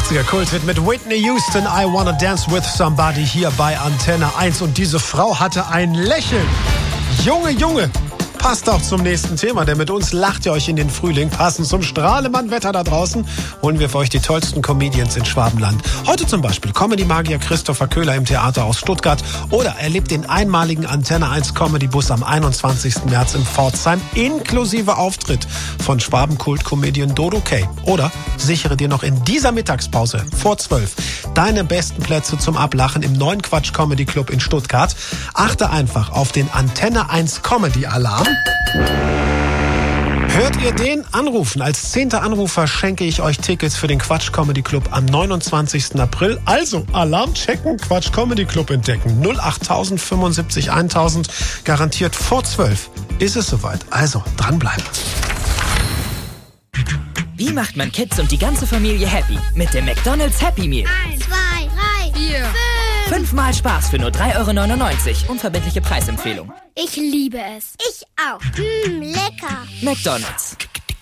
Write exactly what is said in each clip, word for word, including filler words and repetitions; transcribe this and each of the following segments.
achtziger Kulthit mit Whitney Houston, I Wanna Dance With Somebody hier bei Antenne eins. Und diese Frau hatte ein Lächeln. Junge, Junge. Passt auch zum nächsten Thema, denn mit uns lacht ihr euch in den Frühling. Passend zum Strahlemann-Wetter da draußen holen wir für euch die tollsten Comedians in Schwabenland. Heute zum Beispiel Comedy-Magier Christopher Köhler im Theater aus Stuttgart oder erlebt den einmaligen Antenne eins Comedy-Bus am einundzwanzigsten März in Pforzheim inklusive Auftritt von Schwabenkult-Comedian Dodo K. Oder sichere dir noch in dieser Mittagspause vor zwölf deine besten Plätze zum Ablachen im neuen Quatsch Comedy Club in Stuttgart. Achte einfach auf den Antenne eins Comedy-Alarm. Hört ihr den? Anrufen. Als zehnter Anrufer schenke ich euch Tickets für den Quatsch Comedy Club am neunundzwanzigsten April. Also Alarm checken, Quatsch Comedy Club entdecken. null acht null null fünfundsiebzig tausend. Garantiert vor zwölf ist es soweit. Also dranbleiben. Wie macht man Kids und die ganze Familie happy? Mit dem McDonald's Happy Meal. Eins, zwei, drei, vier, fünf. Fünfmal Spaß für nur drei Euro neunundneunzig. Unverbindliche Preisempfehlung. Ich liebe es. Ich auch. Mmm, lecker. McDonald's.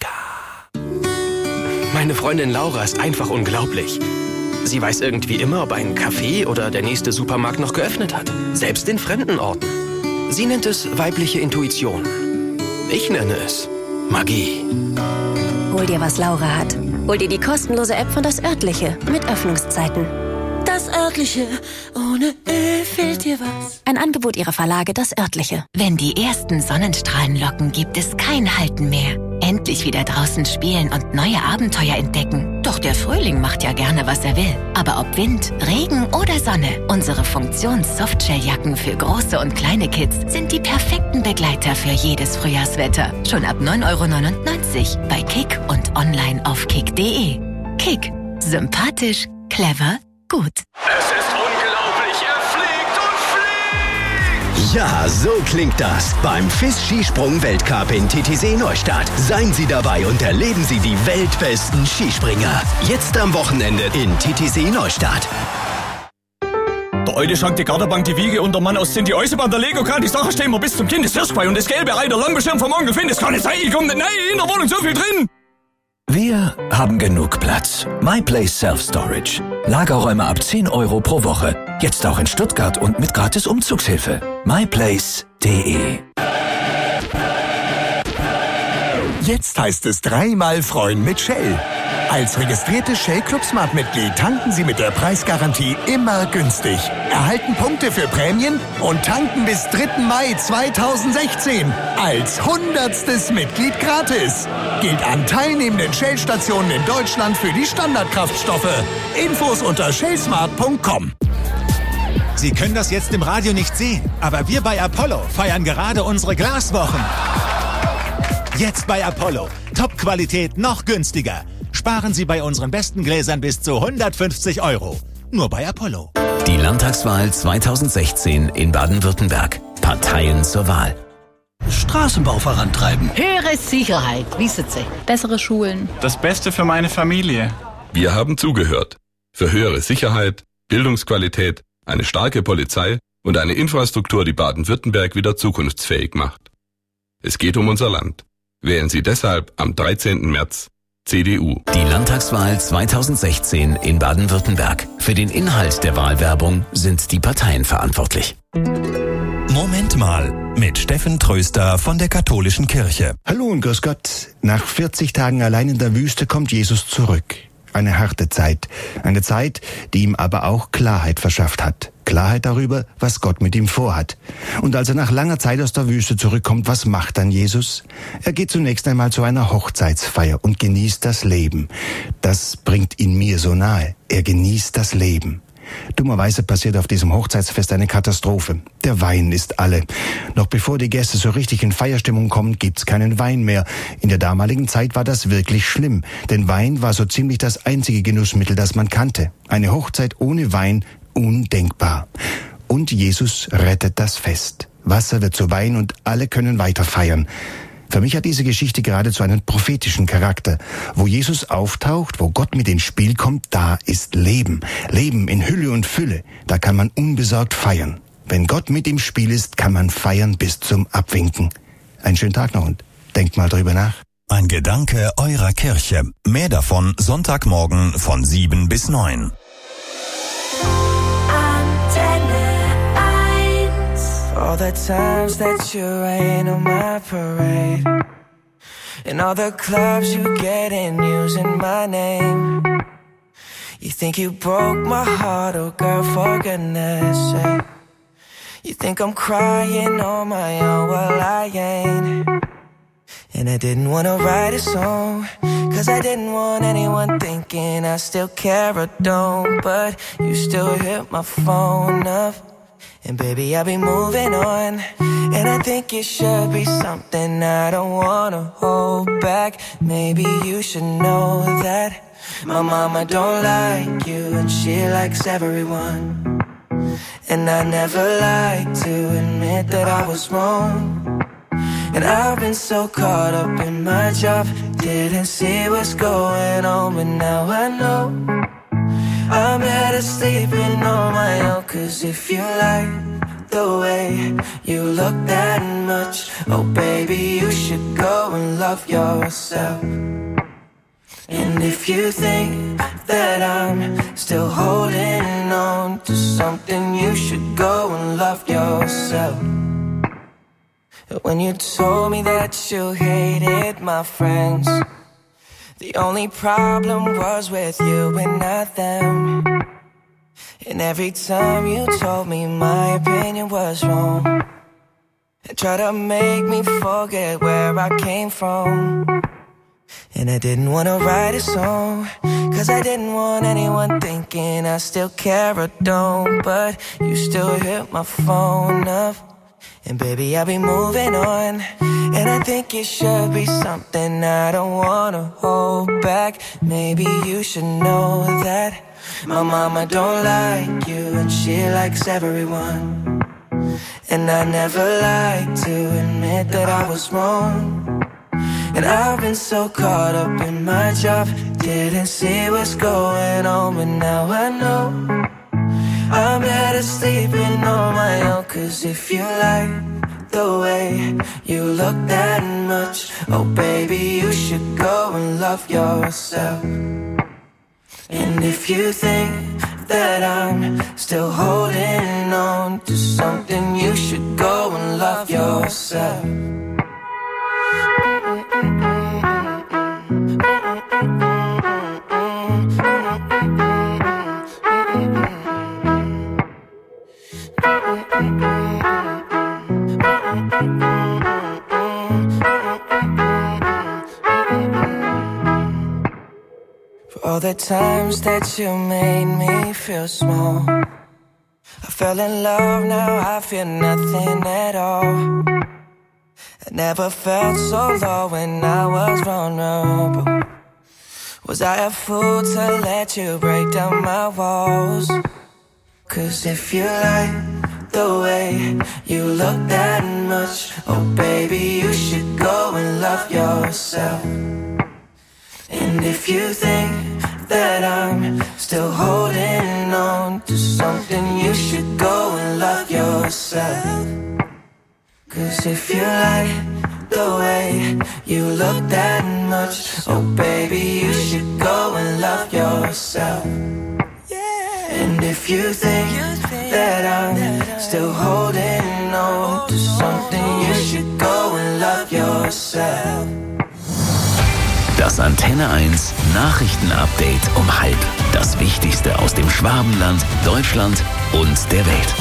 Meine Freundin Laura ist einfach unglaublich. Sie weiß irgendwie immer, ob ein Café oder der nächste Supermarkt noch geöffnet hat. Selbst in fremden Orten. Sie nennt es weibliche Intuition. Ich nenne es Magie. Hol dir, was Laura hat. Hol dir die kostenlose App von Das Örtliche mit Öffnungszeiten. Das Örtliche, ohne Ö fehlt dir was. Ein Angebot ihrer Verlage Das Örtliche. Wenn die ersten Sonnenstrahlen locken, gibt es kein Halten mehr. Endlich wieder draußen spielen und neue Abenteuer entdecken. Doch der Frühling macht ja gerne, was er will. Aber ob Wind, Regen oder Sonne, unsere Funktions-Softshell-Jacken für große und kleine Kids sind die perfekten Begleiter für jedes Frühjahrswetter. Schon ab neun Euro neunundneunzig bei Kick und online auf kick punkt de. Kick. Sympathisch, clever, gut. Es ist unglaublich, er fliegt und fliegt! Ja, so klingt das beim F I S-Skisprung-Weltcup in Titisee Neustadt. Seien Sie dabei und erleben Sie die weltbesten Skispringer. Jetzt am Wochenende in Titisee Neustadt. Der alte schankt die Garderbank, die Wiege und der Mann aus die Eisenbahn, der Lego-Kran, die Sache stehen wir bis zum Kindeshirschbei und das gelbe Ei, der Langbeschirm vom Onkel Finn, das kann nicht sein, ich komm nicht, nein, in der Wohnung so viel drin! Wir haben genug Platz. MyPlace Self-Storage. Lagerräume ab zehn Euro pro Woche. Jetzt auch in Stuttgart und mit gratis Umzugshilfe. myplace punkt de. Jetzt heißt es dreimal freuen mit Shell. Als registriertes Shell Club Smart Mitglied tanken Sie mit der Preisgarantie immer günstig. Erhalten Punkte für Prämien und tanken bis dritten Mai zweitausendsechzehn. Als hundertstes Mitglied gratis. Gilt an teilnehmenden Shell-Stationen in Deutschland für die Standardkraftstoffe. Infos unter shellsmart punkt com. Sie können das jetzt im Radio nicht sehen, aber wir bei Apollo feiern gerade unsere Glaswochen. Jetzt bei Apollo. Top-Qualität noch günstiger. Sparen Sie bei unseren besten Gläsern bis zu hundertfünfzig Euro. Nur bei Apollo. Die Landtagswahl zweitausendsechzehn in Baden-Württemberg. Parteien zur Wahl. Straßenbau vorantreiben. Höhere Sicherheit, wissen Sie. Bessere Schulen. Das Beste für meine Familie. Wir haben zugehört. Für höhere Sicherheit, Bildungsqualität, eine starke Polizei und eine Infrastruktur, die Baden-Württemberg wieder zukunftsfähig macht. Es geht um unser Land. Wählen Sie deshalb am dreizehnten März C D U. Die Landtagswahl zweitausendsechzehn in Baden-Württemberg. Für den Inhalt der Wahlwerbung sind die Parteien verantwortlich. Moment mal mit Steffen Tröster von der Katholischen Kirche. Hallo und grüß Gott. Nach vierzig Tagen allein in der Wüste kommt Jesus zurück. Eine harte Zeit. Eine Zeit, die ihm aber auch Klarheit verschafft hat. Klarheit darüber, was Gott mit ihm vorhat. Und als er nach langer Zeit aus der Wüste zurückkommt, was macht dann Jesus? Er geht zunächst einmal zu einer Hochzeitsfeier und genießt das Leben. Das bringt ihn mir so nahe. Er genießt das Leben. Dummerweise passiert auf diesem Hochzeitsfest eine Katastrophe. Der Wein ist alle. Noch bevor die Gäste so richtig in Feierstimmung kommen, gibt's keinen Wein mehr. In der damaligen Zeit war das wirklich schlimm, denn Wein war so ziemlich das einzige Genussmittel, das man kannte. Eine Hochzeit ohne Wein, undenkbar. Und Jesus rettet das Fest. Wasser wird zu Wein und alle können weiter feiern. Für mich hat diese Geschichte geradezu einen prophetischen Charakter. Wo Jesus auftaucht, wo Gott mit ins Spiel kommt, da ist Leben. Leben in Hülle und Fülle. Da kann man unbesorgt feiern. Wenn Gott mit im Spiel ist, kann man feiern bis zum Abwinken. Einen schönen Tag noch und denkt mal drüber nach. ein Gedanke eurer Kirche. Mehr davon Sonntagmorgen von sieben bis neun. All the times that you rain on my parade, and all the clubs you get in using my name. You think you broke my heart, oh girl, for goodness sake. You think I'm crying on my own, well I ain't. And I didn't wanna write a song, cause I didn't want anyone thinking I still care or don't. But you still hit my phone up, and baby, I'll be moving on. And I think it should be something I don't wanna hold back. Maybe you should know that my mama don't like you, and she likes everyone. And I never like to admit that I was wrong. And I've been so caught up in my job, didn't see what's going on, but now I know I'm better sleeping on my own. Cause if you like the way you look that much, oh baby, you should go and love yourself. And if you think that I'm still holding on to something, you should go and love yourself. When you told me that you hated my friends, the only problem was with you and not them. And every time you told me my opinion was wrong, and tried to make me forget where I came from. And I didn't want to write a song, cause I didn't want anyone thinking I still care or don't. But you still hit my phone up, and baby, I'll be moving on. And I think it should be something I don't wanna hold back. Maybe you should know that my mama don't like you, and she likes everyone. And I never like to admit that I was wrong. And I've been so caught up in my job, didn't see what's going on, but now I know I'm better sleeping on my own. Cause if you like the way you look that much, oh baby, you should go and love yourself. And if you think that I'm still holding on to something, you should go and love yourself. For all the times that you made me feel small, I fell in love, now I feel nothing at all. I never felt so low when I was vulnerable. Was I a fool to let you break down my walls? Cause if you like the way you look that much, oh baby, you should go and love yourself. And if you think that I'm still holding on to something, you should go and love yourself. Cause if you like the way you look that much, oh baby, you should go and love yourself. And if you think that I'm still holding on to something, you should go and love yourself. Das Antenne eins Nachrichtenupdate um halb. Das Wichtigste aus dem Schwabenland, Deutschland und der Welt.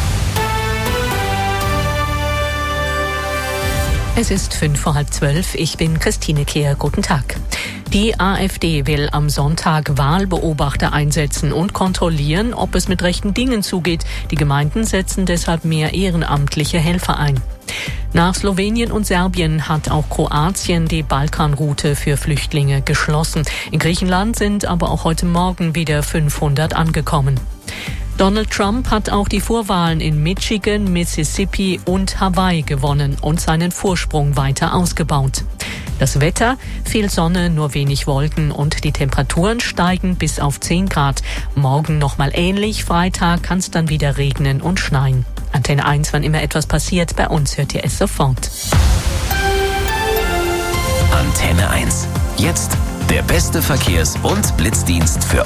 Es ist fünf vor halb zwölf. Ich bin Christine Kehr. Guten Tag. Die AfD will am Sonntag Wahlbeobachter einsetzen und kontrollieren, ob es mit rechten Dingen zugeht. Die Gemeinden setzen deshalb mehr ehrenamtliche Helfer ein. Nach Slowenien und Serbien hat auch Kroatien die Balkanroute für Flüchtlinge geschlossen. In Griechenland sind aber auch heute Morgen wieder fünfhundert angekommen. Donald Trump hat auch die Vorwahlen in Michigan, Mississippi und Hawaii gewonnen und seinen Vorsprung weiter ausgebaut. Das Wetter, viel Sonne, nur wenig Wolken und die Temperaturen steigen bis auf zehn Grad. Morgen nochmal ähnlich, Freitag kann es dann wieder regnen und schneien. Antenne eins, wann immer etwas passiert, bei uns hört ihr es sofort. Antenne Antenne eins. Jetzt der beste Verkehrs- und Blitzdienst für